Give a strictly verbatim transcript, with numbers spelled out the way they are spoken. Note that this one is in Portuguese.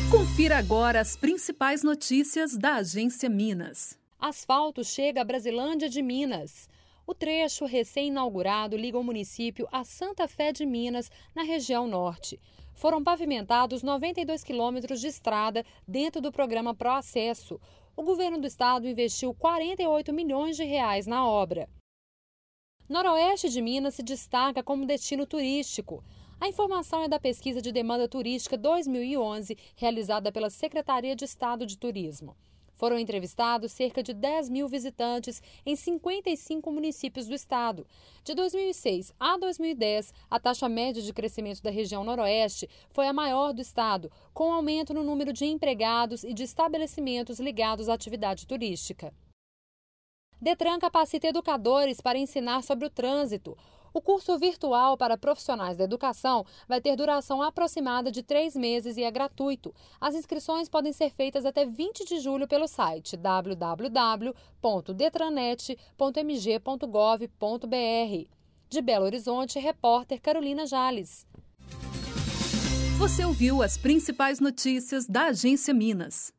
Confira agora as principais notícias da Agência Minas. Asfalto chega a Brasilândia de Minas. O trecho recém-inaugurado liga o município a Santa Fé de Minas, na região norte. Foram pavimentados noventa e dois quilômetros de estrada dentro do programa Proacesso. O governo do estado investiu quarenta e oito milhões de reais na obra. Noroeste de Minas se destaca como destino turístico. A informação é da Pesquisa de Demanda Turística dois mil e onze, realizada pela Secretaria de Estado de Turismo. Foram entrevistados cerca de dez mil visitantes em cinquenta e cinco municípios do estado. De dois mil e seis a dois mil e dez, a taxa média de crescimento da região noroeste foi a maior do estado, com aumento no número de empregados e de estabelecimentos ligados à atividade turística. Detran capacita educadores para ensinar sobre o trânsito. O curso virtual para profissionais da educação vai ter duração aproximada de três meses e é gratuito. As inscrições podem ser feitas até vinte de julho pelo site w w w ponto detranet ponto m g ponto gov ponto b r. De Belo Horizonte, repórter Carolina Jales. Você ouviu as principais notícias da Agência Minas.